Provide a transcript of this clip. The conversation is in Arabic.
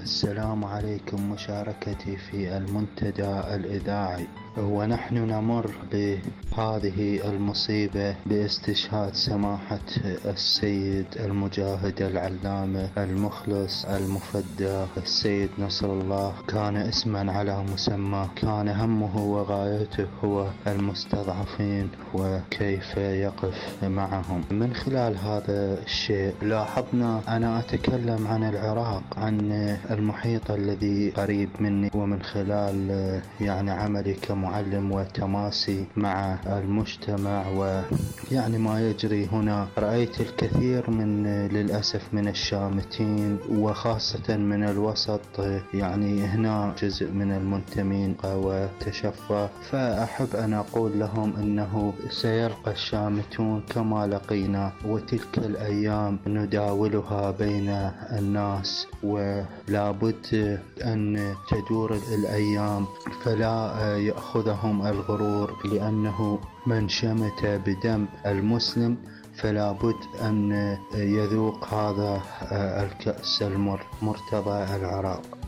السلام عليكم. مشاركتي في المنتدى الإذاعي، ونحن نمر بهذه المصيبة باستشهاد سماحة السيد المجاهد العلامة المخلص المفدى السيد نصر الله. كان اسما على مسمى، كان همه وغايته هو المستضعفين وكيف يقف معهم. من خلال هذا الشيء لاحظنا، أنا أتكلم عن العراق، عن المحيط الذي قريب مني، ومن خلال عملي كمعلم وتماسي مع المجتمع ما يجري هنا، رأيت الكثير للأسف من الشامتين، وخاصة من الوسط. هنا جزء من المنتمين وتشفى، فأحب أن أقول لهم أنه سيلقى الشامتون كما لقينا، وتلك الأيام نداولها بين الناس، ولا بد أن تدور الأيام فلا يأخذهم الغرور، لأنه من شمت بدم المسلم فلا بد أن يذوق هذا الكأس المر. مرتضى العراق.